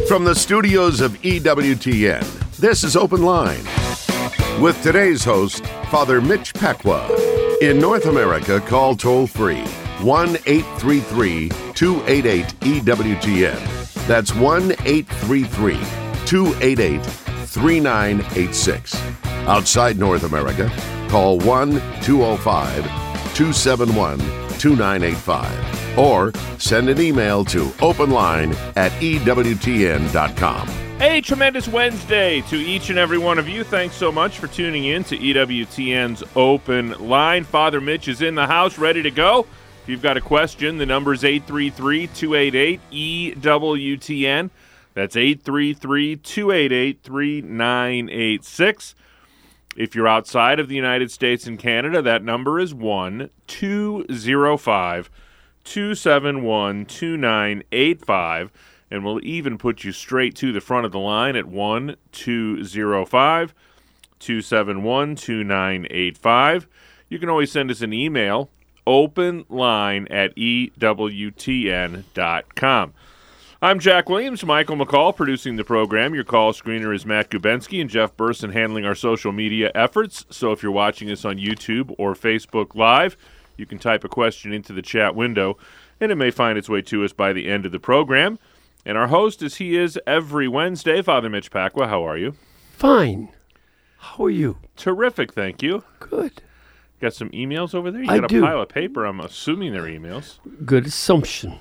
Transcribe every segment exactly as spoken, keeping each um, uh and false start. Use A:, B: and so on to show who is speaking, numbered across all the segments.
A: From the studios of E W T N, this is Open Line. With today's host, Father Mitch Pacwa. In North America, call toll-free one eight three three, two eight eight, E W T N. That's one eight three three, two eight eight, three nine eight six. Outside North America, call one two zero five, two seven one, two nine eight five. Or send an email to openline at E W T N dot com.
B: A tremendous Wednesday to each and every one of you. Thanks so much for tuning in to E W T N's Open Line. Father Mitch is in the house, ready to go. If you've got a question, the number is eight three three, two eight eight, E W T N. That's eight three three, two eight eight, three nine eight six. If you're outside of the United States and Canada, that number is one two zero five, two seven one, two nine eight five. And we'll even put you straight to the front of the line at one two zero five, two seven one, two nine eight five. You can always send us an email, openline at E W T N dot com. I'm Jack Williams, Michael McCall producing the program. Your call screener is Matt Gubensky and Jeff Burson handling our social media efforts. So if you're watching us on YouTube or Facebook Live, you can type a question into the chat window, and it may find its way to us by the end of the program. And our host, as he is every Wednesday, Father Mitch Pacwa. How are you?
C: Fine. How are you?
B: Terrific, thank you.
C: Good.
B: Got some emails over there? You
C: I
B: got a
C: do.
B: pile of paper. I'm assuming they're emails.
C: Good assumption.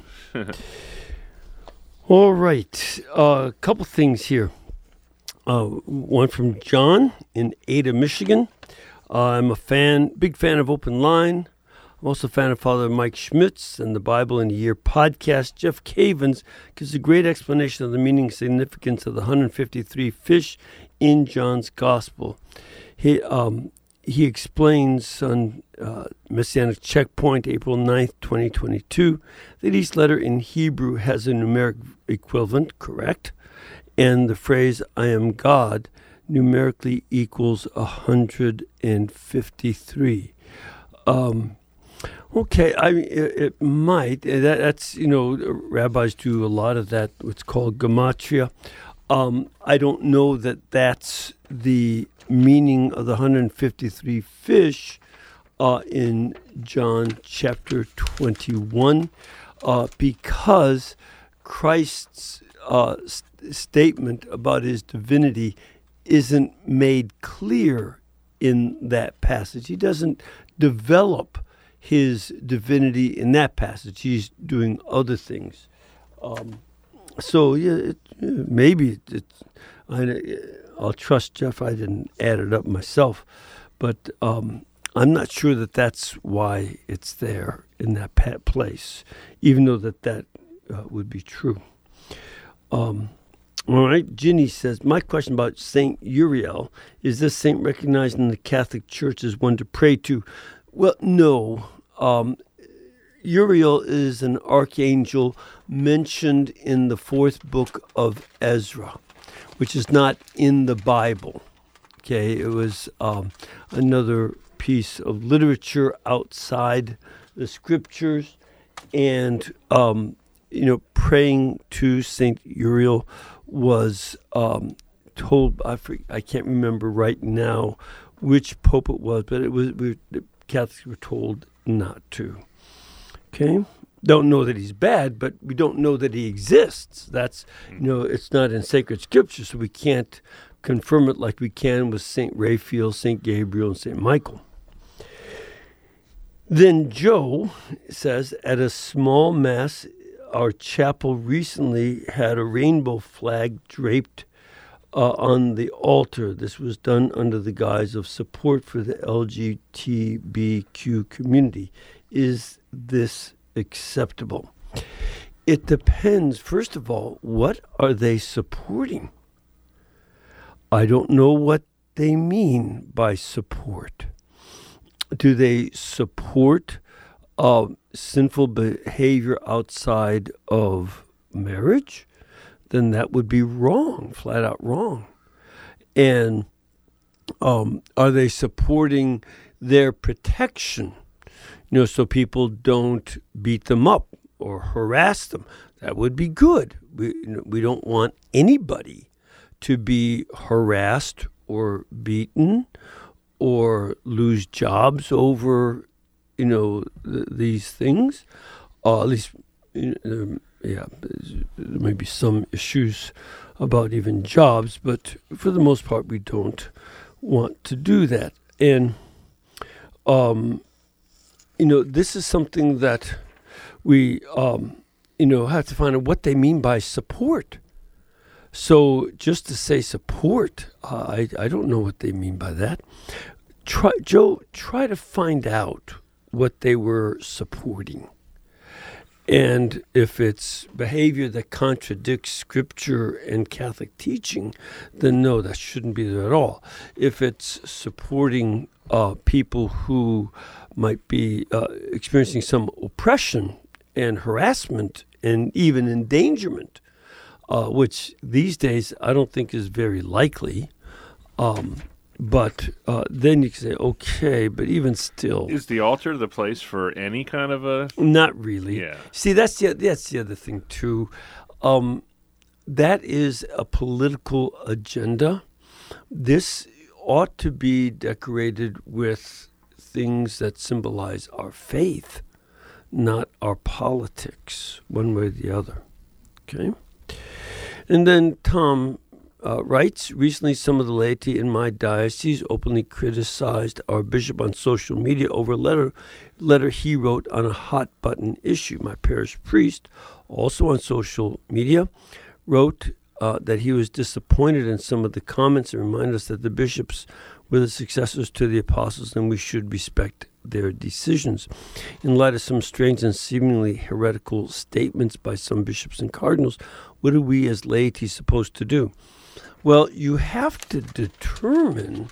C: All right. A uh, couple things here. Uh, one from John in Ada, Michigan. Uh, I'm a fan, big fan of Open Line. I'm also a fan of Father Mike Schmitz and the Bible in a Year podcast. Jeff Cavins gives a great explanation of the meaning and significance of the one hundred fifty-three fish in John's Gospel. He um, he explains on uh, Messianic Checkpoint, April ninth, twenty twenty-two, that each letter in Hebrew has a numeric equivalent, correct? And the phrase, I am God, numerically equals one hundred fifty-three. Um Okay, I mean, it, it might. That, that's, you know, rabbis do a lot of that, what's called gematria. Um, I don't know that that's the meaning of the one hundred fifty-three fish uh, in John chapter twenty-one, uh, because Christ's uh, st- statement about his divinity isn't made clear in that passage. He doesn't develop his divinity in that passage. He's doing other things. Um, so, yeah, it, maybe it, it's, I, I'll trust Jeff. I didn't add it up myself. But um, I'm not sure that that's why it's there in that pa- place, even though that that uh, would be true. Um, all right, Ginny says, my question about Saint Uriel, is this saint recognized in the Catholic Church as one to pray to? Well, no. Um, Uriel is an archangel mentioned in the fourth book of Ezra, which is not in the Bible. Okay, it was um, another piece of literature outside the scriptures, and um, you know, praying to Saint Uriel was um, told. I forget, I can't remember right now which pope it was, but it was we, the Catholics were told not to. Okay? Don't know that he's bad, but we don't know that he exists. That's, you know, it's not in sacred scripture, so we can't confirm it like we can with Saint Raphael, Saint Gabriel, and Saint Michael. Then Joe says, at a small mass, our chapel recently had a rainbow flag draped Uh, on the altar. This was done under the guise of support for the L G B T Q community. Is this acceptable? It depends. First of all, what are they supporting? I don't know what they mean by support. Do they support uh, sinful behavior outside of marriage? Then that would be wrong, flat out wrong. And um, are they supporting their protection? You know, so people don't beat them up or harass them. That would be good. We, you know, we don't want anybody to be harassed or beaten or lose jobs over, you know, th- these things. Uh, at least, you know, um, yeah, there may be some issues about even jobs, but for the most part, we don't want to do that. And, um, you know, this is something that we, um, you know, have to find out what they mean by support. So just to say support, uh, I, I don't know what they mean by that. Try, Joe, try to find out what they were supporting. And if it's behavior that contradicts Scripture and Catholic teaching, then no, that shouldn't be there at all. If it's supporting uh, people who might be uh, experiencing some oppression and harassment and even endangerment, uh, which these days I don't think is very likely, um, but uh, then you can say, okay, but even still,
B: Is the altar the place for any kind of a...
C: not really.
B: Yeah.
C: See, that's the that's the other thing too. Um, that is a political agenda. This ought to be decorated with things that symbolize our faith, not our politics, one way or the other. Okay? And then Tom uh, writes, recently some of the laity in my diocese openly criticized our bishop on social media over a letter, letter he wrote on a hot-button issue. My parish priest, also on social media, wrote uh, that he was disappointed in some of the comments and reminded us that the bishops were the successors to the apostles and we should respect their decisions. In light of some strange and seemingly heretical statements by some bishops and cardinals, what are we as laity supposed to do? Well, you have to determine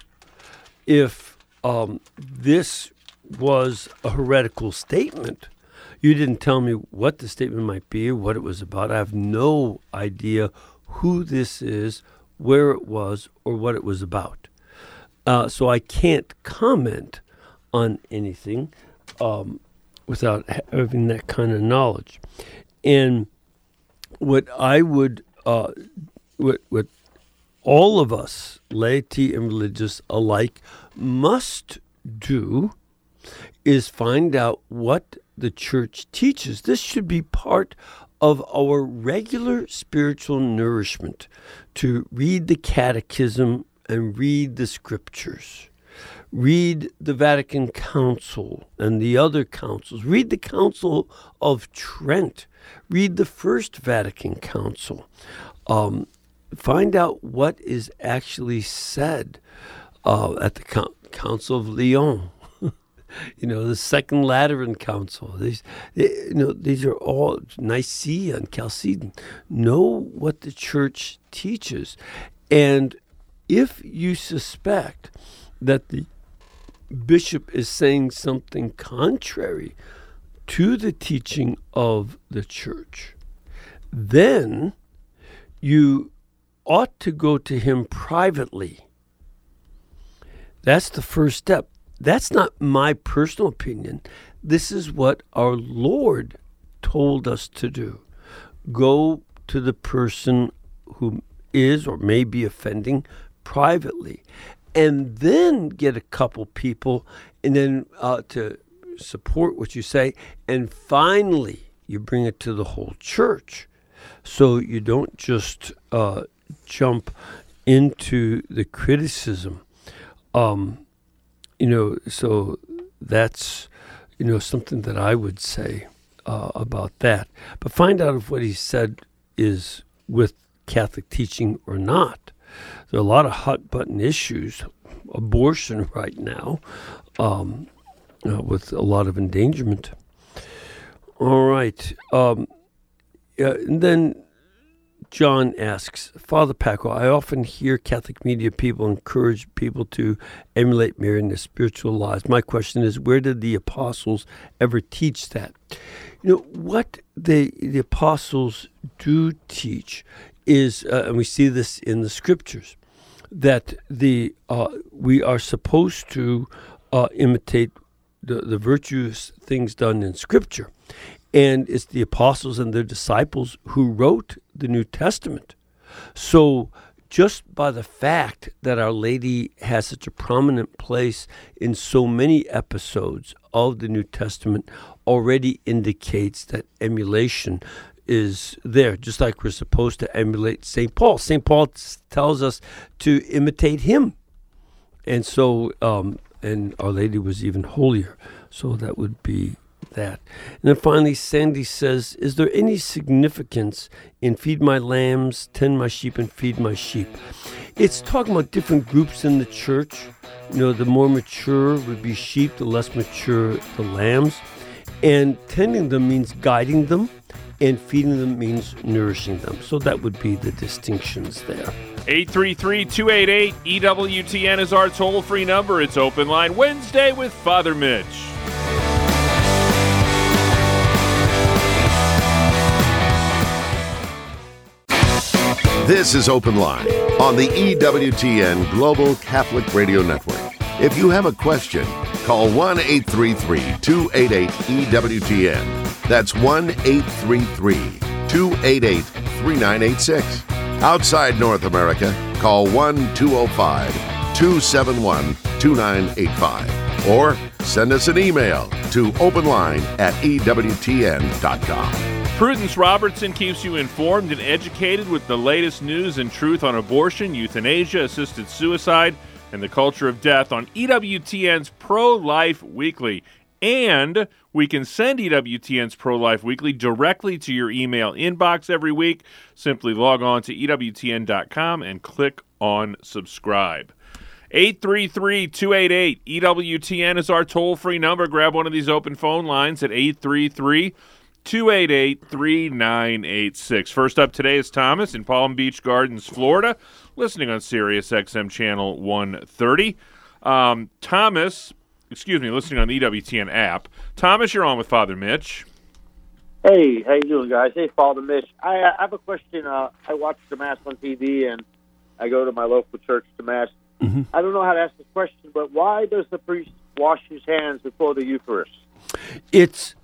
C: if um, this was a heretical statement. You didn't tell me what the statement might be or what it was about. I have no idea who this is, where it was, or what it was about. Uh, so I can't comment on anything um, without having that kind of knowledge. And what I would, uh, what what all of us, laity and religious alike, must do is find out what the church teaches. This should be part of our regular spiritual nourishment, to read the catechism and read the scriptures. Read the Vatican Council and the other councils. Read the Council of Trent. Read the First Vatican Council. Um, find out what is actually said uh, at the Council. Council of Lyon, you know, the Second Lateran Council. These, you know, these are all Nicaea and Chalcedon. Know what the church teaches, and if you suspect that the bishop is saying something contrary to the teaching of the church, then you ought to go to him privately. That's the first step. That's not my personal opinion. This is what our Lord told us to do. Go to the person who is or may be offending privately, and then get a couple people and then uh, to support what you say, and finally you bring it to the whole church. So you don't just uh, jump into the criticism. Um, you know, so that's, you know, something that I would say uh, about that. But find out if what he said is with Catholic teaching or not. There are a lot of hot-button issues, abortion right now, um, uh, with a lot of endangerment. All right. Um, uh, and then John asks, Father Pacwa, I often hear Catholic media people encourage people to emulate Mary in their spiritual lives. My question is, where did the apostles ever teach that? You know, what they, the apostles do teach is, uh, and we see this in the scriptures, that the uh, we are supposed to uh, imitate the, the virtuous things done in Scripture. And it's the apostles and their disciples who wrote the New Testament. So just by the fact that Our Lady has such a prominent place in so many episodes of the New Testament already indicates that emulation is there, just like we're supposed to emulate Saint Paul. Saint Paul t- tells us to imitate him. And so, um, and Our Lady was even holier. So that would be that. And then finally, Sandy says, is there any significance in feed my lambs, tend my sheep, and feed my sheep? It's talking about different groups in the church. You know, the more mature would be sheep, the less mature the lambs. And tending them means guiding them, and feeding them means nourishing them. So that would be the distinctions there.
B: eight three three, two eight eight, E W T N is our toll-free number. It's Open Line Wednesday with Father Mitch.
A: This is Open Line on the E W T N Global Catholic Radio Network. If you have a question, call one eight three three, two eight eight, E W T N. That's one eight three three, two eight eight, three nine eight six. Outside North America, call one two zero five, two seven one, two nine eight five. Or send us an email to openline at E W T N dot com.
B: Prudence Robertson keeps you informed and educated with the latest news and truth on abortion, euthanasia, assisted suicide, and the culture of death on E W T N's Pro-Life Weekly. And we can send E W T N's Pro-Life Weekly directly to your email inbox every week. Simply log on to E W T N dot com and click on subscribe. eight three three, two eight eight, E W T N is our toll-free number. Grab one of these open phone lines at eight three three, two eight eight, three nine eight six. First up today is Thomas in Palm Beach Gardens, Florida, listening on Sirius X M Channel one thirty. Um, Thomas, excuse me, listening on the E W T N app. Thomas, you're on with Father Mitch.
D: Hey, how you doing, guys? Hey, Father Mitch. I, I have a question. Uh, I watch the Mass on T V, and I go to my local church to Mass. Mm-hmm. I don't know how to ask this question, but why does the priest wash his hands before the Eucharist?
C: It's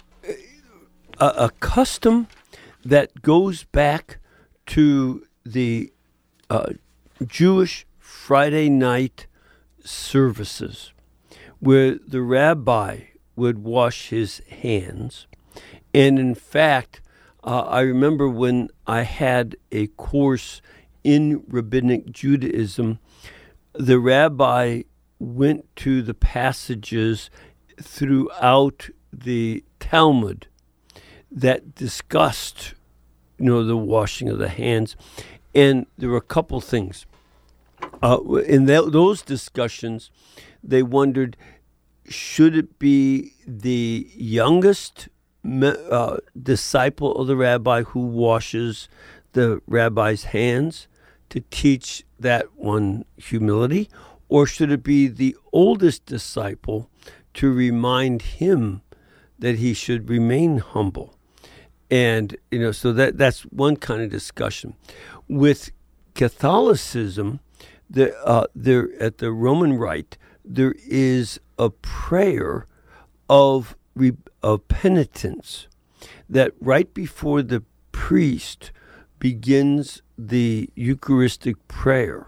C: a, a custom that goes back to the uh, Jewish Friday night services, where the rabbi would wash his hands. And in fact, uh, I remember when I had a course in Rabbinic Judaism, the rabbi went to the passages throughout the Talmud that discussed, you know, the washing of the hands. And there were a couple things. Uh, in th- those discussions, they wondered, should it be the youngest uh, disciple of the rabbi who washes the rabbi's hands to teach that one humility, or should it be the oldest disciple to remind him that he should remain humble? And, you know, so that that's one kind of discussion. With Catholicism, the, uh, there at the Roman Rite, there is a prayer of, re, of penitence that right before the priest begins the Eucharistic prayer,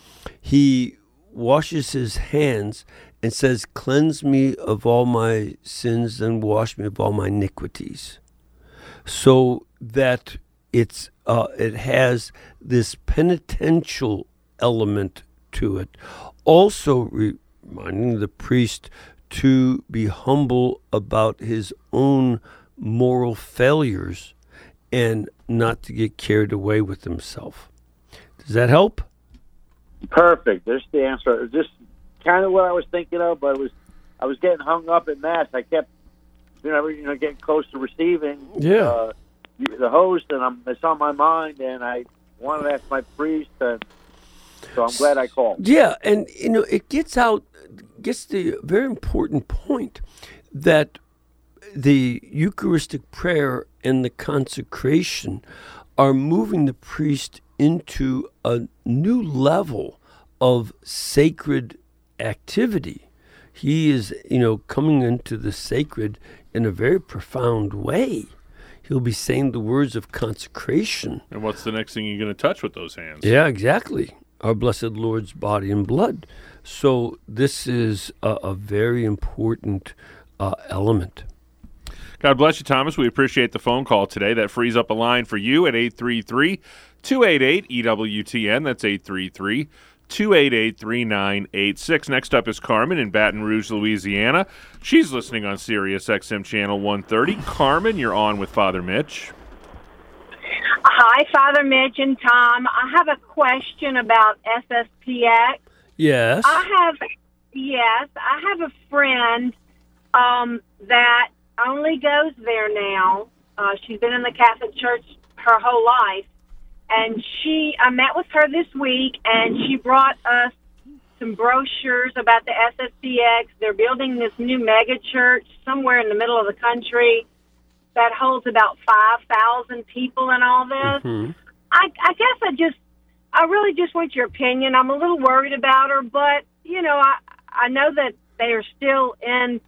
C: he washes his hands and says, "Cleanse me of all my sins and wash me of all my iniquities." So that it's uh, it has this penitential element to it. Also reminding the priest to be humble about his own moral failures and not to get carried away with himself. Does that help?
D: Perfect. There's the answer. It's just kind of what I was thinking of, but it was I was getting hung up at Mass. I kept, you know, you know, getting close to receiving
C: yeah.
D: uh, the host, and I'm, it's on my mind, and I wanted to ask my priest, and so I'm glad I called.
C: Yeah, and you know, it gets out, gets the very important point that the Eucharistic prayer and the consecration are moving the priest into a new level of sacred activity. He is, you know, coming into the sacred in a very profound way. he'll be saying the words of consecration.
B: And what's the next thing you're going to touch with those hands?
C: Yeah, exactly. Our blessed Lord's body and blood. So this is a, a very important uh, element.
B: God bless you, Thomas. We appreciate the phone call today. That frees up a line for you at eight three three, two eight eight, E W T N. That's eight three three, two eight eight, three nine eight six. Next up is Carmen in Baton Rouge, Louisiana. She's listening on Sirius X M Channel one thirty. Carmen, you're on with Father Mitch.
E: Hi, Father Mitch and Tom. I have a question about S S P X.
C: Yes.
E: I have, yes, I have a friend um, that only goes there now. Uh, she's been in the Catholic Church her whole life. And she, I met with her this week, and she brought us some brochures about the S S P X. They're building this new mega church somewhere in the middle of the country that holds about five thousand people and all this.
C: Mm-hmm.
E: I, I guess I just, I really just want your opinion. I'm a little worried about her, but, you know, I, I know that they are still in,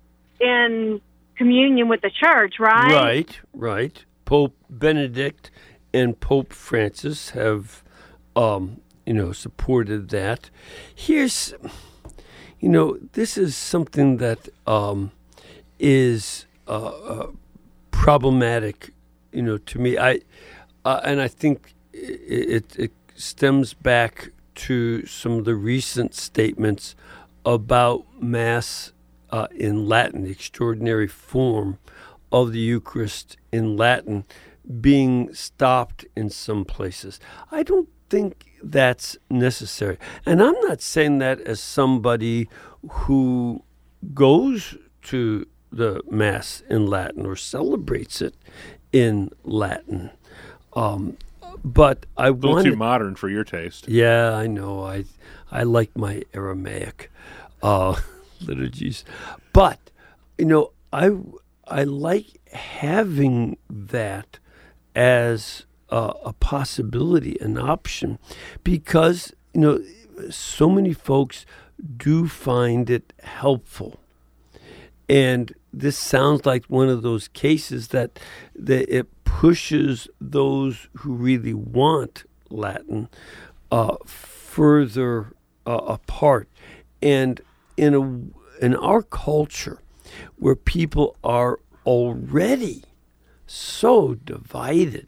E: in communion with the church, right?
C: Right, right. Pope Benedict and Pope Francis have, um, you know, supported that. Here's, you know, this is something that um, is uh, uh, problematic, you know, to me. I uh, and I think it, it, it stems back to some of the recent statements about Mass uh, in Latin, the extraordinary form of the Eucharist in Latin, being stopped in some places. I don't think that's necessary. And I'm not saying that as somebody who goes to the Mass in Latin or celebrates it in Latin. Um, but I
B: A little
C: want
B: too modern for your taste.
C: Yeah, I know. I I like my Aramaic uh, liturgies. But, you know, I, I like having that as uh, a possibility, an option, because, you know, so many folks do find it helpful. And this sounds like one of those cases that, that it pushes those who really want Latin uh, further uh, apart. And in a in our culture, where people are already so divided,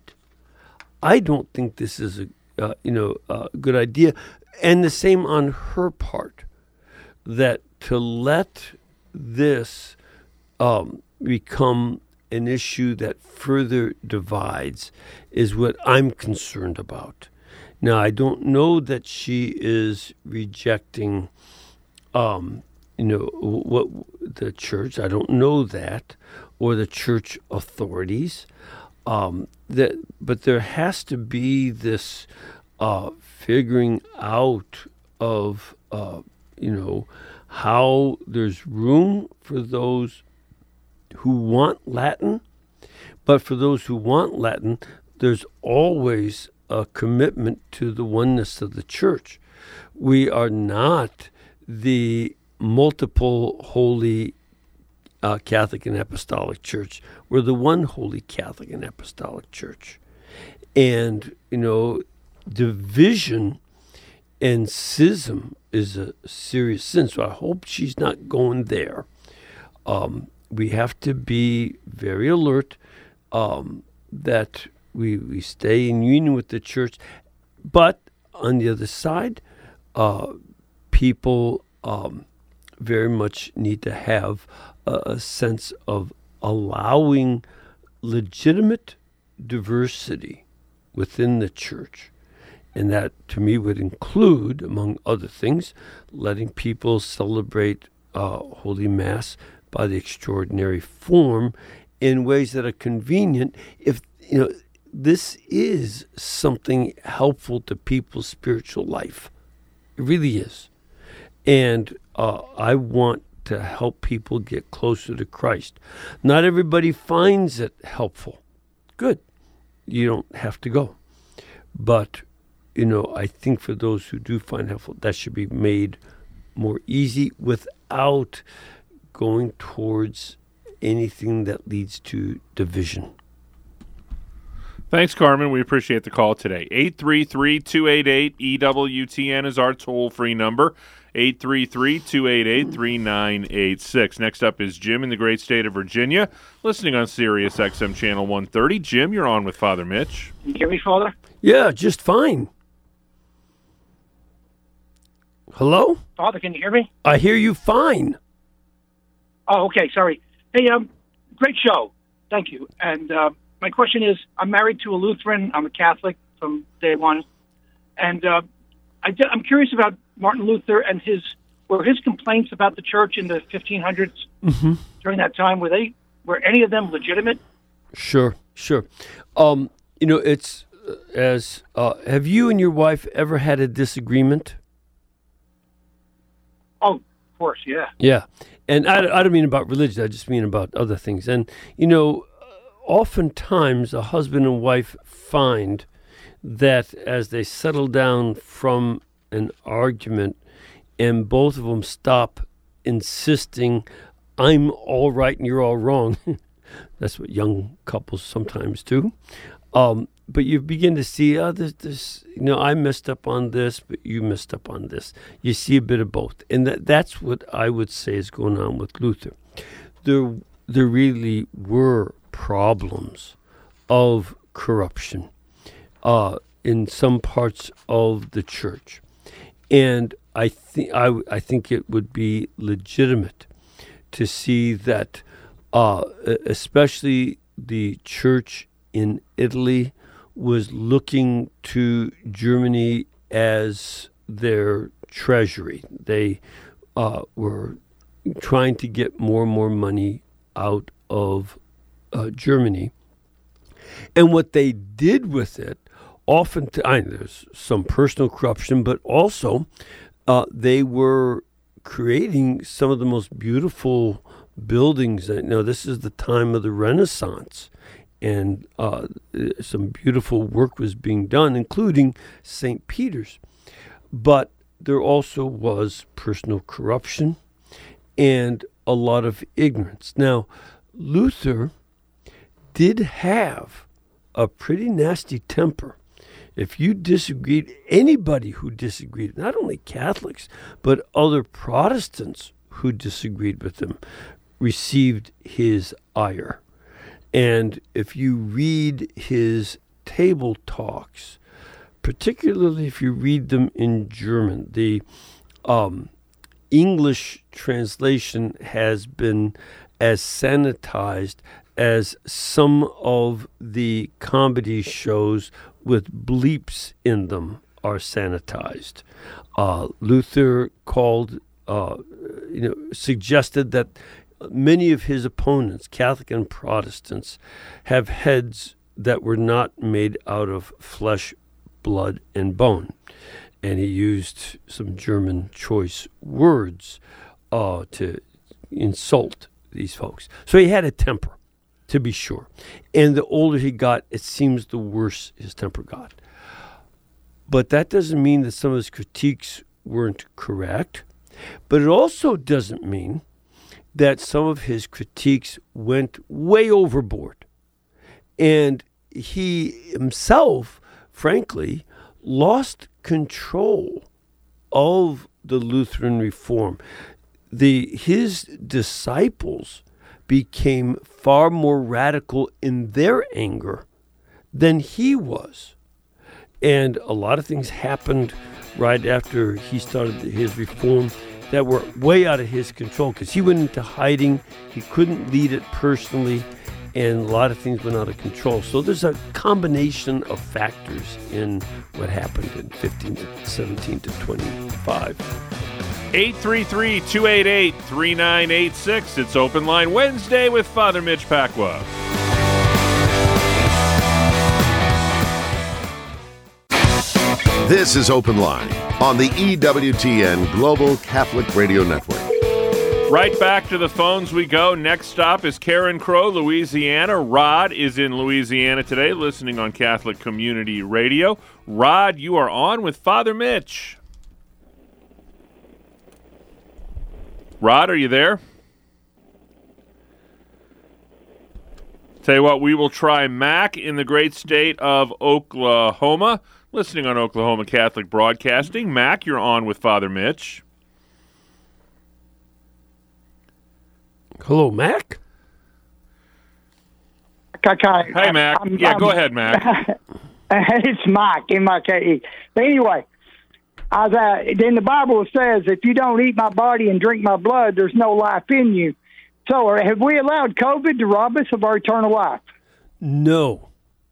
C: I don't think this is a uh, you know a good idea. And the same on her part, that to let this um, become an issue that further divides is what I'm concerned about. Now, I don't know that she is rejecting, um, you know, what the church. I don't know that, or the church authorities. Um, that, but there has to be this uh, figuring out of, uh, you know, how there's room for those who want Latin, but for those who want Latin, there's always a commitment to the oneness of the church. We are not the multiple holy uh, Catholic and Apostolic Church. We're the one holy Catholic and Apostolic Church. And, you know, division and schism is a serious sin. So I hope she's not going there. Um, we have to be very alert um, that we we stay in union with the church. But on the other side, uh, people um, very much need to have a, a sense of allowing legitimate diversity within the church. And that, to me, would include, among other things, letting people celebrate uh, Holy Mass by the extraordinary form in ways that are convenient. If, you know, this is something helpful to people's spiritual life. It really is. And uh, I want to help people get closer to Christ. Not everybody finds it helpful. Good. You don't have to go. But, you know, I think for those who do find it helpful, that should be made more easy without going towards anything that leads to division.
B: Thanks, Carmen. We appreciate the call today. eight three three, two eight eight, E W T N is our toll-free number. eight three three, two eight eight, three nine eight six. Next up is Jim in the great state of Virginia, listening on Sirius X M Channel one thirty. Jim, you're on with Father Mitch.
F: Can you hear me, Father?
C: Yeah, just fine. Hello?
F: Father, can you hear me?
C: I hear you fine.
F: Oh, okay. Sorry. Hey, um, great show. Thank you. And uh, my question is, I'm married to a Lutheran. I'm a Catholic from day one. And uh, I, I'm curious about Martin Luther and his, were his complaints about the church in the fifteen hundreds
C: Mm-hmm.
F: during that time, were they, were any of them legitimate?
C: Sure, sure. Um, you know, it's uh, as, uh, have you and your wife ever had a disagreement?
F: Oh, of course, yeah.
C: Yeah. And I, I don't mean about religion, I just mean about other things. And, you know, oftentimes a husband and wife find that as they settle down from an argument and both of them stop insisting, I'm all right and you're all wrong. That's what young couples sometimes do. Um, but you begin to see, oh, this, this, you know, I messed up on this, but you messed up on this. You see a bit of both. And that, that's what I would say is going on with Luther. There, there really were problems of corruption uh, in some parts of the church. And I, th- I, w- I think it would be legitimate to see that, uh, especially the church in Italy was looking to Germany as their treasury. They uh, were trying to get more and more money out of uh, Germany. And what they did with it, often, t- I mean, there's some personal corruption, but also uh, they were creating some of the most beautiful buildings. You know, this is the time of the Renaissance. And uh, some beautiful work was being done, including Saint Peter's. But there also was personal corruption and a lot of ignorance. Now, Luther did have a pretty nasty temper. If you disagreed, anybody who disagreed, not only Catholics, but other Protestants who disagreed with him, received his ire. And if you read his table talks, particularly if you read them in German, the um, English translation has been as sanitized as some of the comedy shows with bleeps in them are sanitized. Uh, Luther called, uh, you know, suggested that many of his opponents, Catholic and Protestants, have heads that were not made out of flesh, blood, and bone. And he used some German choice words uh, to insult these folks. So he had a temper, to be sure. And the older he got, it seems the worse his temper got. But that doesn't mean that some of his critiques weren't correct. But it also doesn't mean that some of his critiques went way overboard. And he himself, frankly, lost control of the Lutheran reform. The, his disciples became far more radical in their anger than he was. And a lot of things happened right after he started his reform that were way out of his control, because he went into hiding, he couldn't lead it personally, and a lot of things went out of control. So there's a combination of factors in what happened in fifteen to seventeen to twenty-five.
B: eight three three, two eight eight, three nine eight six. It's Open Line Wednesday with Father Mitch Pacwa.
A: This is Open Line on the E W T N Global Catholic Radio Network.
B: Right back to the phones we go. Next stop is Karen Crow, Louisiana. Rod is in Louisiana today, listening on Catholic Community Radio. Rod, you are on with Father Mitch. Rod, are you there? Tell you what, we will try Mac in the great state of Oklahoma, listening on Oklahoma Catholic Broadcasting. Mac, you're on with Father Mitch.
C: Hello, Mac.
F: Okay.
B: Hey, Mac.
F: I'm,
B: yeah,
F: I'm,
B: go ahead, Mac.
F: It's Mike, M I K E. But anyway, I was, uh, then the Bible says, if you don't eat my body and drink my blood, there's no life in you. So uh, have we allowed COVID to rob us of our eternal life?
C: No.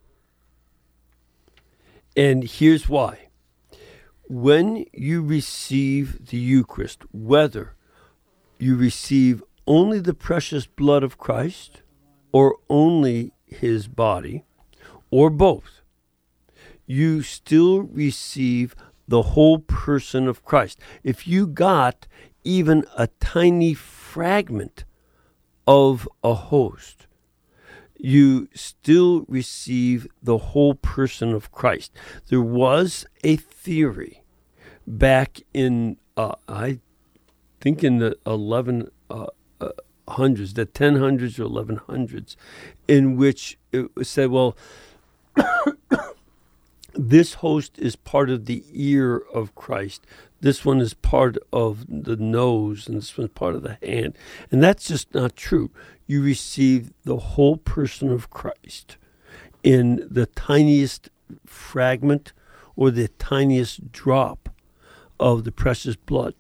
C: And here's why. When you receive the Eucharist, whether you receive only the precious blood of Christ or only his body, or both, you still receive the whole person of Christ. If you got even a tiny fragment of a host, you still receive the whole person of Christ. There was a theory back in, uh, I think in the eleven hundreds, the ten hundreds or eleven hundreds, in which it said, well, this host is part of the ear of Christ. This one is part of the nose, and this one's part of the hand. And that's just not true. You receive the whole person of Christ in the tiniest fragment or the tiniest drop of the precious blood.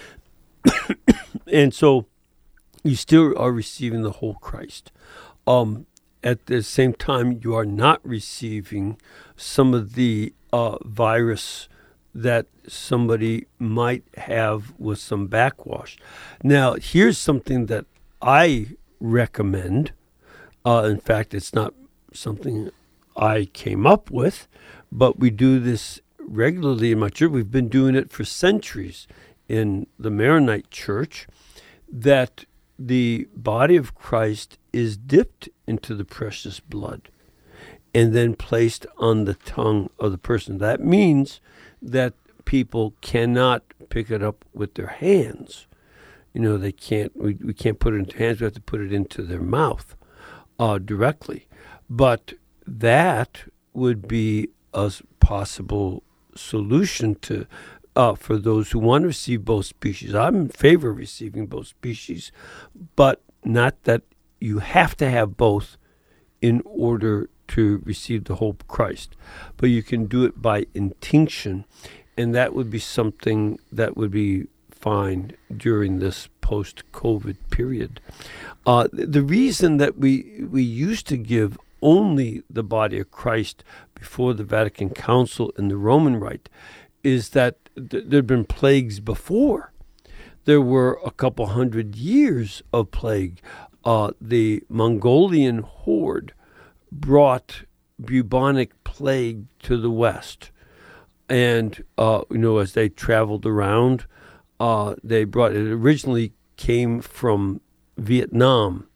C: And so you still are receiving the whole Christ. Um, at the same time, you are not receiving some of the uh, virus that somebody might have with some backwash. Now, here's something that I recommend. Uh, in fact, it's not something I came up with, but we do this regularly in my church. We've been doing it for centuries in the Maronite Church, that the body of Christ is dipped into the precious blood and then placed on the tongue of the person. That means that people cannot pick it up with their hands. You know, they can't, we, we can't put it into their hands, we have to put it into their mouth uh, directly. But that would be a possible solution to uh, for those who want to receive both species. I'm in favor of receiving both species, but not that you have to have both in order to receive the whole Christ. But you can do it by intinction, and that would be something that would be fine during this post-COVID period. Uh, the reason that we we used to give only the body of Christ before the Vatican Council and the Roman Rite is that th- there had been plagues before. There were a couple hundred years of plague. Uh, the Mongolian horde brought bubonic plague to the West. And, uh, you know, as they traveled around, uh, they brought it. Originally came from Vietnam,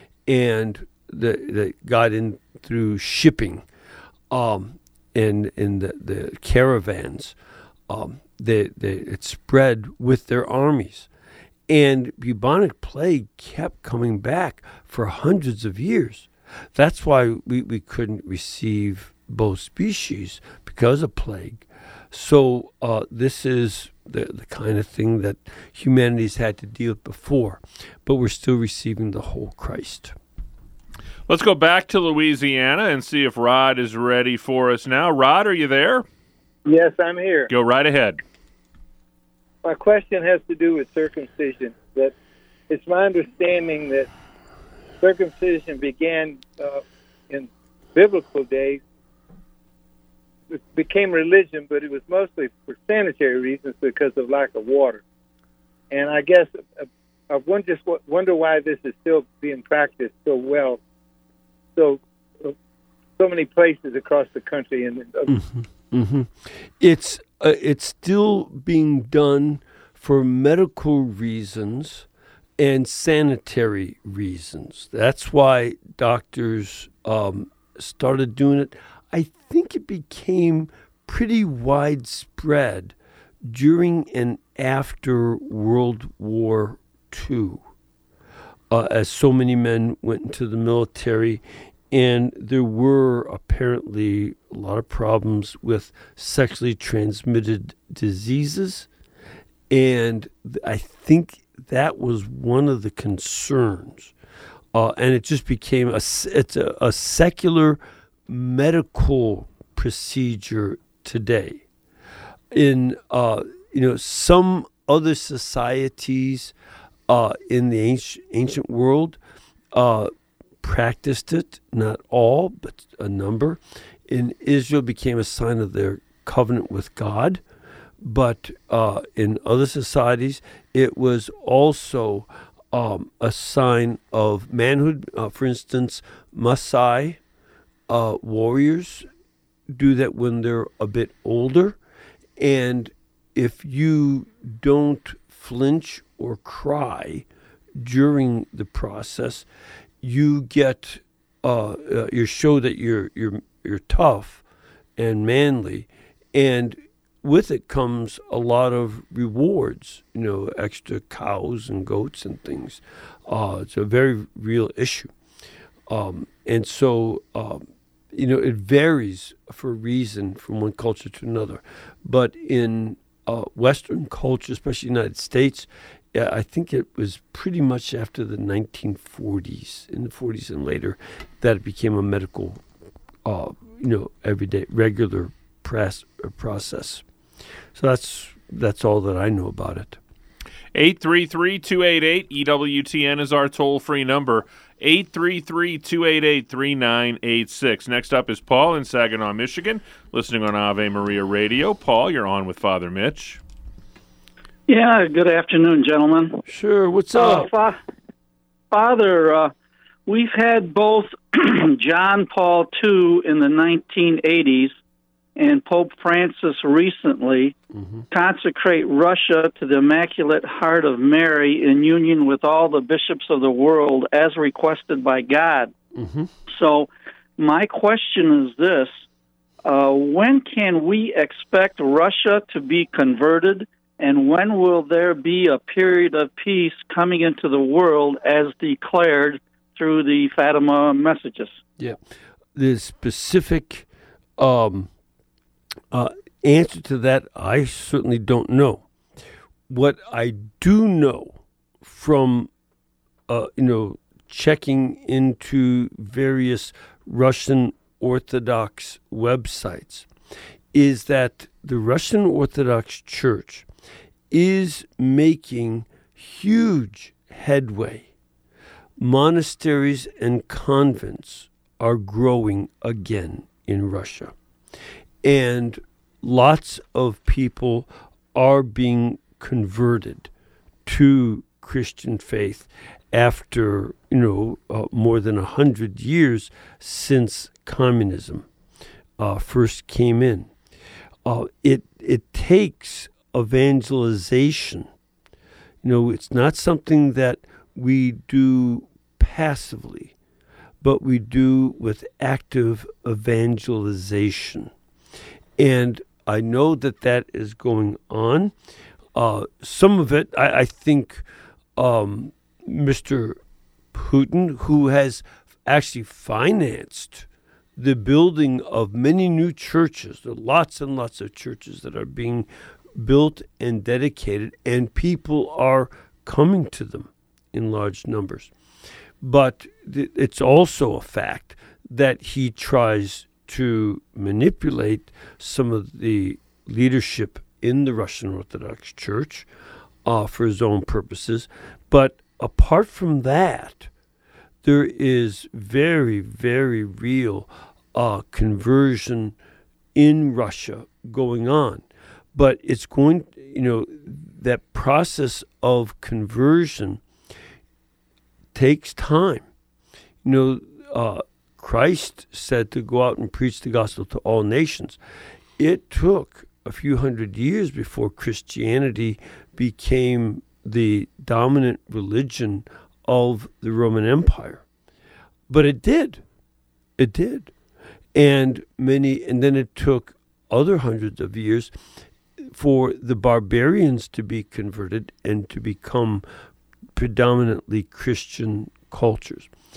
C: and the, they got in through shipping um, and in the, the caravans. Um, they, they, it spread with their armies. And bubonic plague kept coming back for hundreds of years. That's why we, we couldn't receive both species, because of plague. So uh, this is the, the kind of thing that humanity's had to deal with before, but we're still receiving the whole Christ.
B: Let's go back to Louisiana and see if Rod is ready for us now. Rod, are you there?
G: Yes, I'm here.
B: Go right ahead.
G: My question has to do with circumcision. That it's my understanding that circumcision began uh, in biblical days. It became religion, but it was mostly for sanitary reasons because of lack of water. And I guess uh, I wonder, just wonder why this is still being practiced so well, so uh, so many places across the country. And uh,
C: mm-hmm. Mm-hmm. It's uh, it's still being done for medical reasons and sanitary reasons. That's why doctors um, started doing it. I think it became pretty widespread during and after World War Two, uh, as so many men went into the military and there were apparently a lot of problems with sexually transmitted diseases. And I think that was one of the concerns. Uh, and it just became a, it's a, a secular medical procedure today. In, uh, you know, some other societies uh, in the ancient, ancient world uh, practiced it, not all, but a number. In Israel, became a sign of their covenant with God. But uh, in other societies, it was also um, a sign of manhood. Uh, for instance, Maasai uh, warriors do that when they're a bit older. And if you don't flinch or cry during the process, you get uh, uh, you show that you're you're you're tough and manly, and with it comes a lot of rewards, you know, extra cows and goats and things. Uh, it's a very real issue. Um, and so, um, you know, it varies for a reason from one culture to another. But in uh, Western culture, especially the United States, I think it was pretty much after the nineteen forties, in the forties and later, that it became a medical, uh, you know, everyday, regular press, process. So that's that's all that I know about it.
B: eight three three, two eight eight, E W T N is our toll-free number. eight three three, two eight eight, three nine eight six. Next up is Paul in Saginaw, Michigan, listening on Ave Maria Radio. Paul, you're on with Father Mitch.
H: Yeah, good afternoon, gentlemen.
C: Sure, what's
H: uh,
C: up?
H: Fa- Father, uh, we've had both John Paul the Second in the nineteen eighties and Pope Francis recently mm-hmm. consecrate Russia to the Immaculate Heart of Mary in union with all the bishops of the world as requested by God.
C: Mm-hmm.
H: So my question is this, uh, when can we expect Russia to be converted, and when will there be a period of peace coming into the world as declared through the Fatima messages?
C: Yeah. The specific um, uh, answer to that, I certainly don't know. What I do know from, uh, you know, checking into various Russian Orthodox websites is that the Russian Orthodox Church is making huge headway. Monasteries and convents are growing again in Russia. And lots of people are being converted to Christian faith after, you know, uh, more than a hundred years since communism uh, first came in. Uh, it it takes evangelization. You know, it's not something that we do passively, but we do with active evangelization. And I know that that is going on. Uh, some of it, I, I think um, Mister Putin, who has actually financed the building of many new churches, there are lots and lots of churches that are being built and dedicated, and people are coming to them in large numbers. But th- it's also a fact that he tries to manipulate some of the leadership in the Russian Orthodox Church uh, for his own purposes. But apart from that, there is very, very real uh, conversion in Russia going on. But it's going, you know, that process of conversion takes time. You know, uh, Christ said to go out and preach the gospel to all nations. It took a few hundred years before Christianity became the dominant religion of the Roman Empire. But it did. It did. And many, and then it took other hundreds of years for the barbarians to be converted and to become predominantly Christian cultures.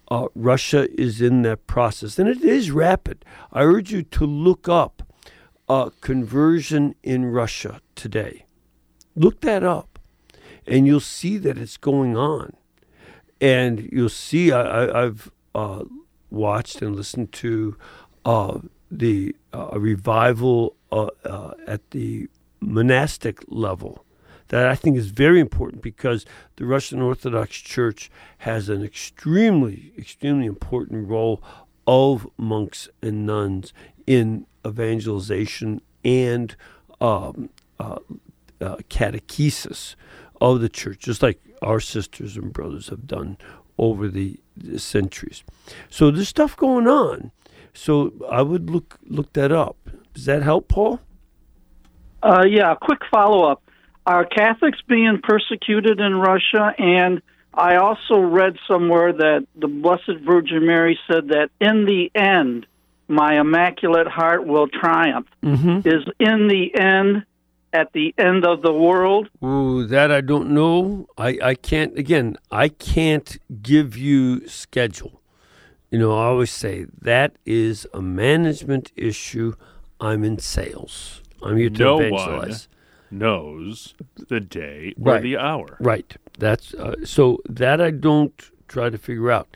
C: Uh, Russia is in that process, and it is rapid. I urge you to look up uh, conversion in Russia today. Look that up, and you'll see that it's going on. And you'll see I, I, I've uh, watched and listened to uh, the uh, revival uh, uh, at the monastic level. That I think is very important because the Russian Orthodox Church has an extremely, extremely important role of monks and nuns in evangelization and um, uh, uh, catechesis of the church, just like our sisters and brothers have done over the, the centuries. So there's stuff going on. So I would look look that up. Does that help, Paul?
H: Uh, yeah, quick follow-up. Are Catholics being persecuted in Russia? And I also read somewhere that the Blessed Virgin Mary said that in the end, my Immaculate Heart will triumph.
C: Mm-hmm.
H: Is in the end at the end of the world?
C: Ooh, that I don't know. I, I can't, again, I can't give you schedule. You know, I always say that is a management issue. I'm in sales. I'm here to
B: no
C: evangelize.
B: One knows the day or
C: Right.
B: the hour.
C: Right. That's uh, so that I don't try to figure out.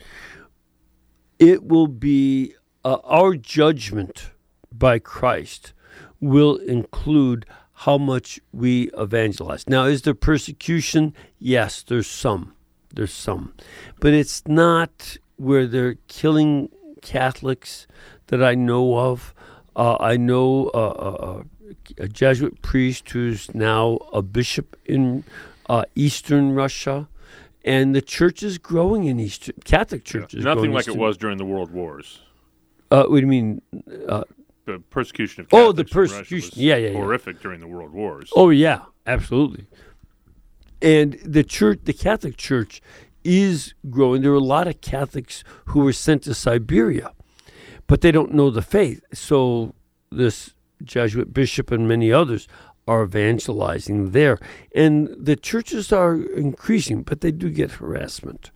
C: It will be uh, our judgment by Christ will include how much we evangelize. Now, is there persecution? Yes, there's some. There's some. But it's not where they're killing Catholics that I know of. Uh, I know uh, a, a Jesuit priest who's now a bishop in uh, Eastern Russia, and the church is growing in Eastern. Catholic church
B: Yeah.
C: is
B: Nothing
C: growing
B: like
C: Eastern.
B: it was during the World Wars.
C: Uh, what do you mean? Uh,
B: The persecution of
C: Oh, the
B: Catholics in Russia
C: persecution.
B: was
C: Yeah, yeah, yeah.
B: horrific during the World Wars.
C: Oh yeah, absolutely. And the church, the Catholic Church, is growing. There are a lot of Catholics who were sent to Siberia, but they don't know the faith. So this Jesuit bishop and many others are evangelizing there, and the churches are increasing, but they do get harassment.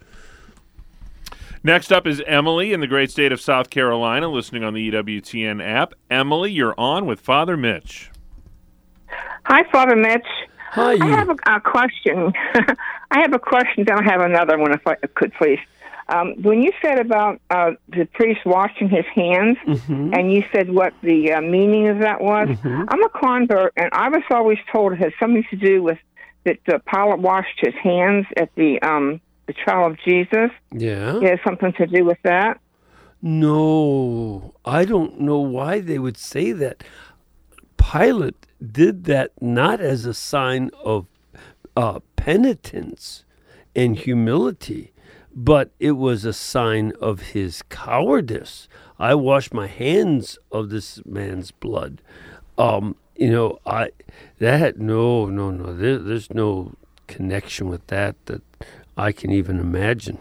B: Next up is Emily in the great state of South Carolina, listening on the E W T N app. Emily, you're on with Father Mitch.
I: Hi, Father Mitch.
C: Hi.
I: I have a, a question. I have a question, then I have another one, if I could, please. Um, when you said about uh, the priest washing his hands,
C: Mm-hmm.
I: and you said what the uh, meaning of that was,
C: Mhm.
I: I'm a convert, and I was always told it has something to do with that uh, Pilate washed his hands at the um, the trial of Jesus.
C: Yeah.
I: It has something to do with that.
C: No, I don't know why they would say that. Pilate did that not as a sign of uh, penitence and humility, but it was a sign of his cowardice. I wash my hands of this man's blood. Um, you know, I that no, no, no. There, there's no connection with that that I can even imagine.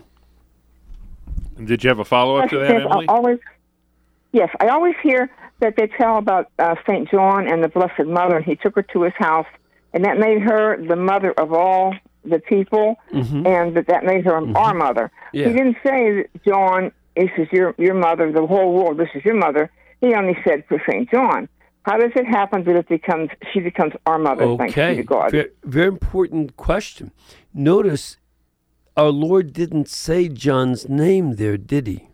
B: Did you have a follow-up to that,
I: Yes, I
B: Emily?
I: always, yes, I always hear that they tell about uh, Saint John and the Blessed Mother, and he took her to his house, and that made her the mother of all the people,
C: Mhm.
I: and that that made her our mother.
C: Yeah.
I: He didn't say, John, this is your, your mother, the whole world, this is your mother. He only said for Saint John. How does it happen that it becomes she becomes our mother, thanks be
C: Okay,
I: to God?
C: very, very important question. Notice our Lord didn't say John's name there, did he?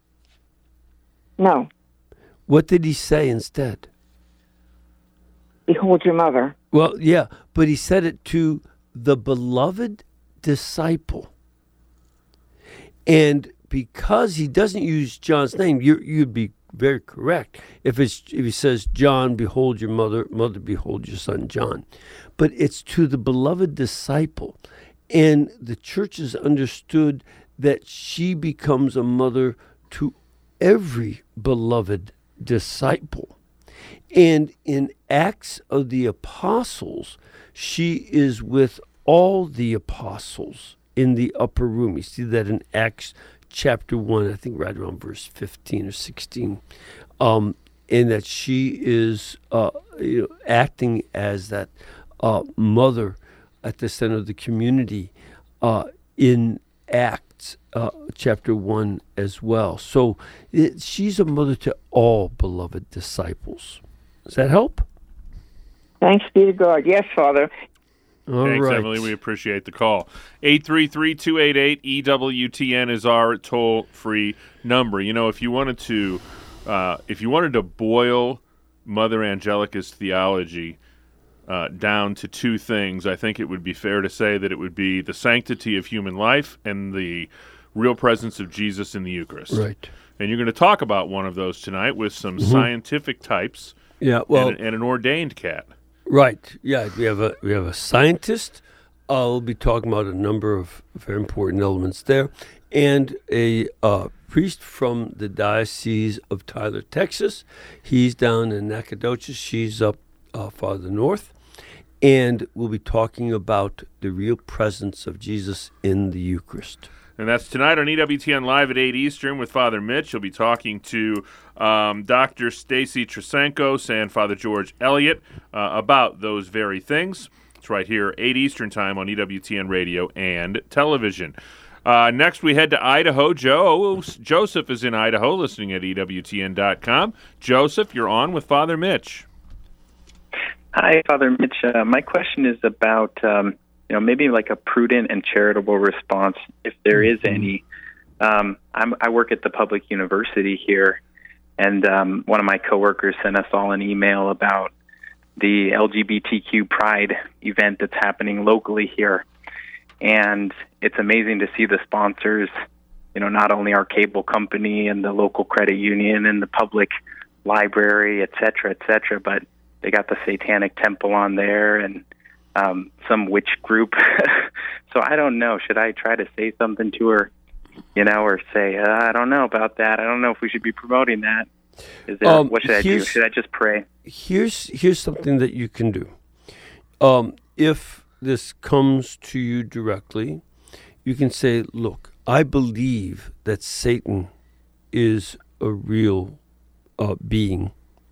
I: No.
C: What did he say instead?
I: Behold your mother.
C: Well, yeah, but he said it to the beloved disciple. And because he doesn't use John's name, you you'd be very correct if it's if he says, John, behold your mother, mother, behold your son John. But it's to the beloved disciple. And the church has understood that she becomes a mother to every beloved disciple. And in Acts of the Apostles, she is with all the apostles in the upper room. You see that in Acts chapter one, I think right around verse fifteen or sixteen, um, and that she is uh, you know, acting as that uh, mother at the center of the community uh, in Acts uh, chapter one as well. So it, she's a mother to all beloved disciples. Does that help?
I: Thanks be to God. Yes, Father.
C: All
B: Thanks,
C: right.
B: Emily. We appreciate the call. eight three three, two eight eight, E W T N is our toll-free number. You know, if you wanted to, uh, if you wanted to boil Mother Angelica's theology uh, down to two things, I think it would be fair to say that it would be the sanctity of human life and the real presence of Jesus in the Eucharist.
C: Right.
B: And you're going to talk about one of those tonight with some
C: Mm-hmm.
B: scientific types.
C: Yeah. Well.
B: and, and an ordained cat.
C: Right. Yeah. We have a we have a scientist. Uh, we'll be talking about a number of very important elements there, and a uh, priest from the Diocese of Tyler, Texas. He's down in Nacogdoches. She's up uh, farther north, and we'll be talking about the real presence of Jesus in the Eucharist.
B: And that's tonight on E W T N Live at eight Eastern with Father Mitch. He'll be talking to um, Doctor Stacy Trasenko and Father George Elliott uh, about those very things. It's right here, eight Eastern time on E W T N Radio and television. Uh, next, we head to Idaho. Joe Joseph is in Idaho, listening at E W T N dot com. Joseph, you're on with Father Mitch.
J: Hi, Father Mitch. Uh, my question is about... Um, You know, maybe like a prudent and charitable response, if there is any. Um, I'm, I work at the public university here, and um, one of my coworkers sent us all an email about the L G B T Q Pride event that's happening locally here. And it's amazing to see the sponsors, you know, not only our cable company and the local credit union and the public library, et cetera, et cetera, but they got the Satanic Temple on there and Um, some witch group. So I don't know. Should I try to say something to her, you know, or say, uh, I don't know about that. I don't know if we should be promoting that. Is there,
C: Um,
J: what should I do?
C: here's-
J: Should I just pray?
C: Here's here's something that you can do. Um, if this comes to you directly, you can say, look, I believe that Satan is a real uh, being,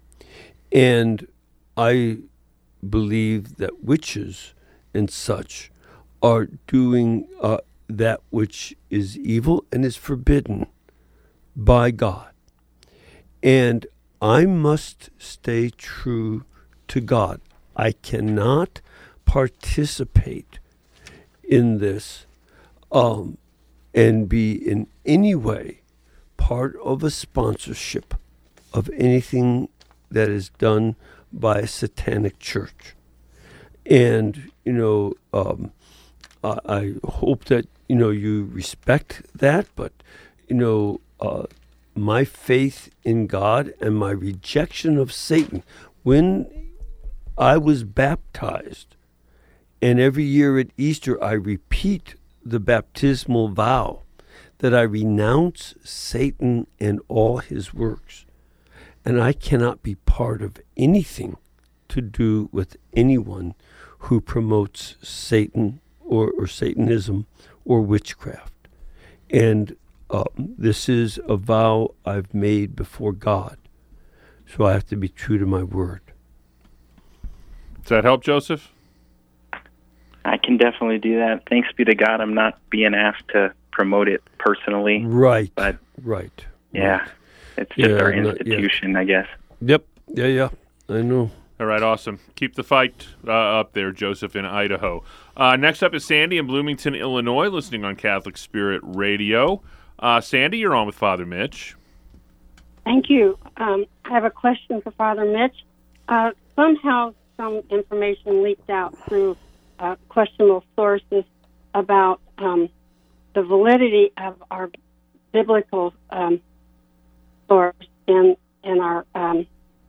C: and I believe that witches and such are doing uh, that which is evil and is forbidden by God. And I must stay true to God. I cannot participate in this um, and be in any way part of a sponsorship of anything that is done by a satanic church. And, you know, um, I, I hope that, you know, you respect that, but, you know, uh, my faith in God and my rejection of Satan, when I was baptized, and every year at Easter I repeat the baptismal vow that I renounce Satan and all his works. And I cannot be part of anything to do with anyone who promotes Satan or, or Satanism or witchcraft. And uh, this is a vow I've made before God. So I have to be true to my word.
B: Does that help, Joseph?
J: I can definitely do that. Thanks be to God, I'm not being asked to promote it personally.
C: Right.
J: But
C: right.
J: Yeah.
C: Right.
J: It's just
C: Yeah,
J: our
C: no,
J: institution, I guess.
C: Yep. Yeah, yeah. I know.
B: All right, awesome. Keep the fight uh, up there, Joseph, in Idaho. Uh, next up is Sandy in Bloomington, Illinois, listening on Catholic Spirit Radio. Uh, Sandy, you're on with Father Mitch.
K: Thank you. Um, I have a question for Father Mitch. Uh, somehow some information leaked out through uh, questionable sources about um, the validity of our biblical um, source in, in our um,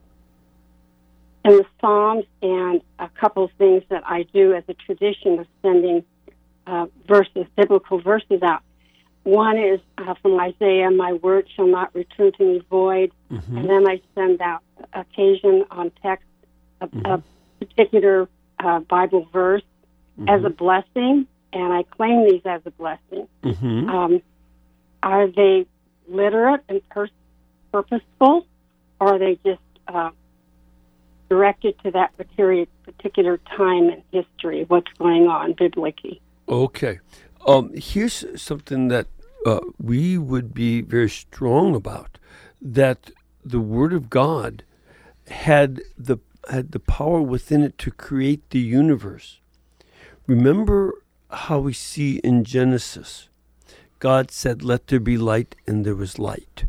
K: in the Psalms, and a couple of things that I do as a tradition of sending uh, verses, biblical verses out. One is uh, from Isaiah, my word shall not return to me void. Mm-hmm. And then I send out occasion on text a, mm-hmm. a particular uh, Bible verse mm-hmm. as a blessing, and I claim these as a blessing.
C: Mm-hmm.
K: Um, are they literate and pers- purposeful, or are they just uh, directed to that particular, particular time in history, what's going on biblically?
C: Okay. Um, here's something that uh, we would be very strong about, that the Word of God had the had the power within it to create the universe. Remember how we see in Genesis, God said, "Let there be light," and there was light.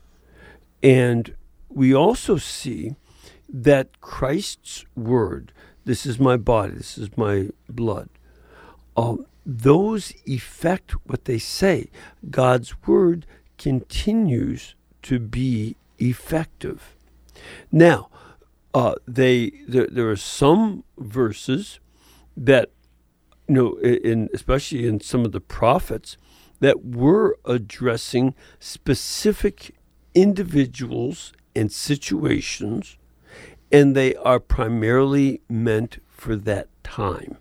C: And we also see that Christ's word, "This is my body, this is my blood," um, those effect what they say. God's word continues to be effective. Now, uh, they there, there are some verses that, you know, in especially in some of the prophets, that were addressing specific individuals and situations, and they are primarily meant for that time.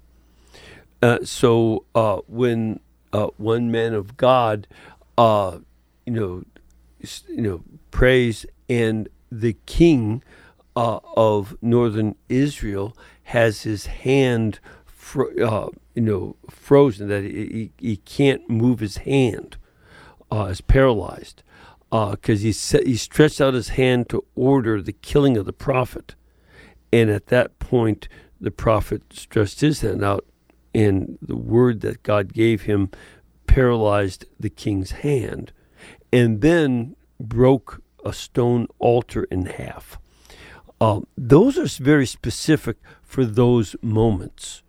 C: Uh, so uh, when uh, one man of God, uh, you know, you know, prays, and the king uh, of northern Israel has his hand, fro- uh, you know, frozen, that he, he can't move his hand, uh, is paralyzed, because uh, he set, he stretched out his hand to order the killing of the prophet, and at that point the prophet stretched his hand out, and the word that God gave him paralyzed the king's hand, and then broke a stone altar in half. Uh, those are very specific for those moments.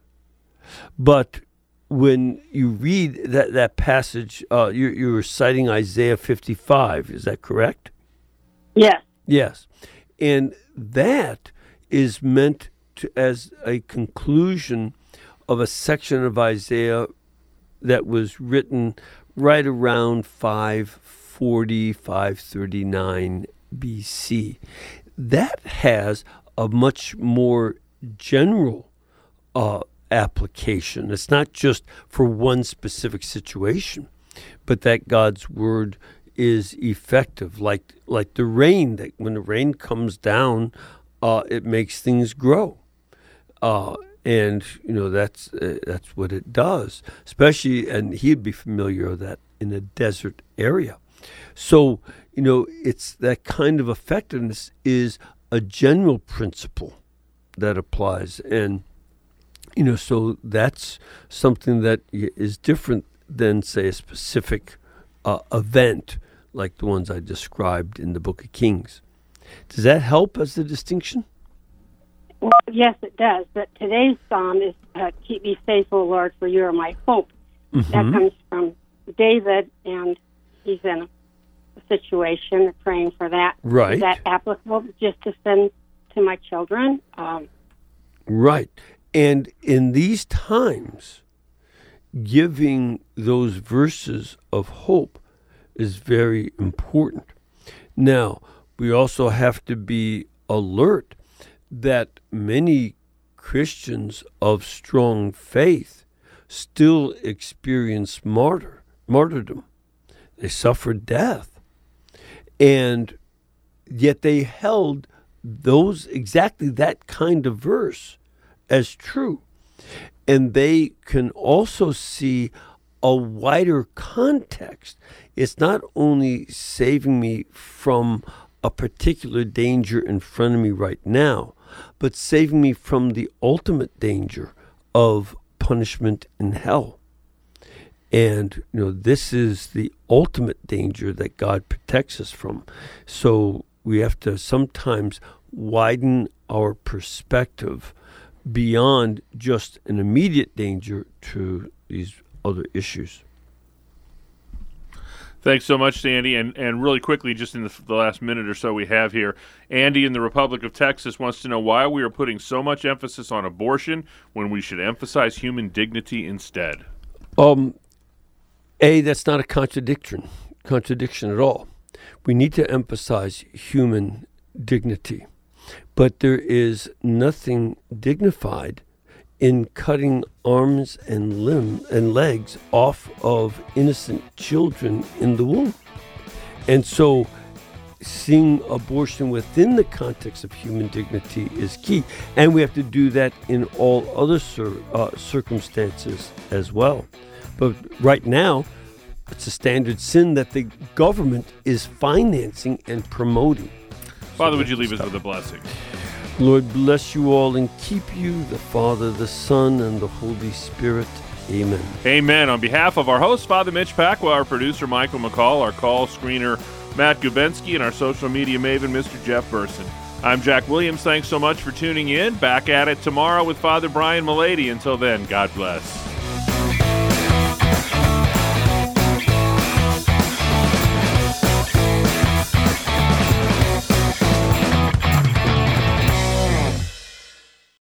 C: But when you read that, that passage, uh, you're, you're citing Isaiah fifty-five, is that correct?
K: Yes.
C: Yes. And that is meant to, as a conclusion of a section of Isaiah that was written right around five forty, five thirty-nine B C. That has a much more general uh, application. It's not just for one specific situation, but that God's word is effective. Like like the rain, that when the rain comes down, uh, it makes things grow. Uh, and you know that's uh, that's what it does. Especially, and he'd be familiar with that in a desert area. So, you know, it's that kind of effectiveness is a general principle that applies. And, you know, so that's something that is different than, say, a specific uh, event like the ones I described in the Book of Kings. Does that help as a distinction?
K: Well, yes, it does. But today's psalm is, uh, "Keep me safe, O Lord, for you are my hope." Mm-hmm. That comes from David, and he's in a situation, praying for that.
C: Right.
K: Is that applicable just to send to my children? Um,
C: right. And in these times, giving those verses of hope is very important. Now, we also have to be alert that many Christians of strong faith still experience martyr, martyrdom. They suffered death. And yet they held those, exactly that kind of verse as true. And they can also see a wider context. It's not only saving me from a particular danger in front of me right now, but saving me from the ultimate danger of punishment in hell. And, you know, this is the ultimate danger that God protects us from. So we have to sometimes widen our perspective beyond just an immediate danger to these other issues.
B: Thanks so much, Sandy. And and really quickly, just in the, the last minute or so we have here, Andy in the Republic of Texas wants to know why we are putting so much emphasis on abortion when we should emphasize human dignity instead.
C: Um, A, that's not a contradiction, contradiction at all. We need to emphasize human dignity, but there is nothing dignified in cutting arms and limb and legs off of innocent children in the womb. And so seeing abortion within the context of human dignity is key. And we have to do that in all other cir- uh, circumstances as well. But right now, It's a standard sin that the government is financing and promoting.
B: Father, would you leave us with a blessing?
C: Lord, bless you all and keep you, the Father, the Son, and the Holy Spirit. Amen.
B: Amen. On behalf of our host, Father Mitch Pacwa, our producer, Michael McCall, our call screener, Matt Gubensky, and our social media maven, Mister Jeff Burson. I'm Jack Williams. Thanks so much for tuning in. Back at it tomorrow with Father Brian Mullady. Until then, God bless.